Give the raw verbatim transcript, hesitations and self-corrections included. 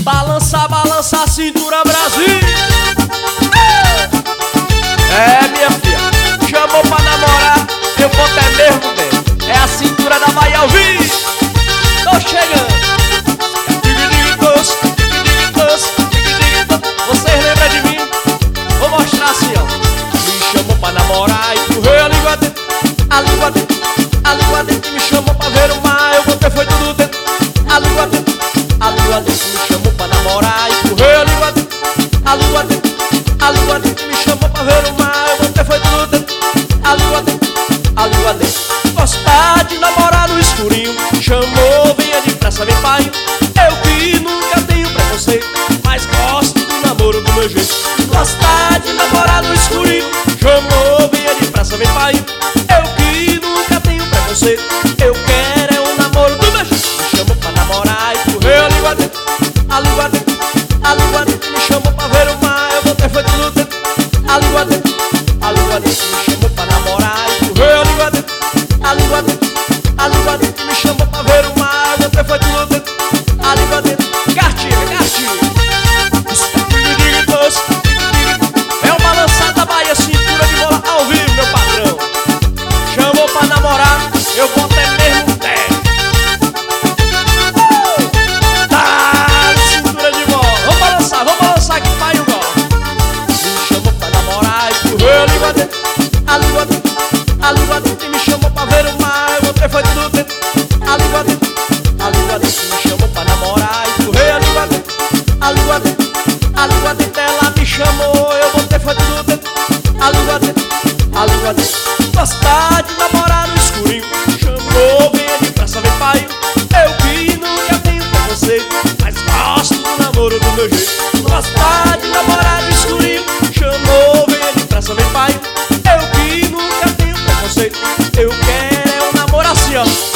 Balança, balança a cintura, Brasil. É, minha filha, chamou pra namorar, eu boto é mesmo bem. É a cintura da Bahia ao vivo. Tô chegando. Vocês lembram de mim? Vou mostrar assim, ó. Me chamou pra namorar e correu a língua dentro, a língua dentro, a língua dentro. Me chamou pra ver o mar, eu botei foi tudo dentro, a língua dentro, a língua dentro. Me chamou pra namorar e correu a língua dentro, a língua dentro, a língua dentro. Me chamou pra ver o mar, eu botei foi tudo dentro, a língua dentro, a língua dentro. Gostar de namorar no escurinho, chamou, venha depressa, vem pai. Eu que nunca tenho preconceito, mas gosto do namoro do meu jeito. Gostar de namorar no escurinho, chamou, venha depressa, vem pai. Eu que nunca tenho preconceito, eu quero é um namoro do meu jeito. Me chamou pra namorar e correu a língua dentro, a língua dentro, a língua dentro. Me chamou pra ver o mar, eu botei foi tudo dentro, a língua dentro, a língua dentro. Me chamou pra namorar e correu a língua dentro, a língua dentro, a língua dentro. Me chamou pra ver o mar, eu botei foi tudo dentro, a língua dentro. Gatinho, gatinho. É o balançado da Bahia, cintura de bola ao vivo, meu patrão. Chamou pra namorar, eu boto é mesmo pé. uh! Tá, cintura de bola. Vamos balançar, vamos balançar que pai o gol. Me chamou pra namorar e correu a língua dentro, a língua dentro, a língua dentro. E me chamou pra ver o mar, eu botei foi tudo dentro, a língua dentro, a língua dentro. Me chamou pra namorar e correu a língua dentro, a língua dentro, a língua dentro. Ela me chamou, eu botei foi tudo dentro, a língua dentro, a língua dentro. Gostar de namorar no escurinho, chamou, venha depressa, vem pai. Eu que nunca tenho preconceito, mas gosto do namoro do meu jeito. Gostar de namorar no escurinho, chamou, venha depressa, vem pai. Eu que nunca tenho preconceito, eu quero é um namoro assim, ó.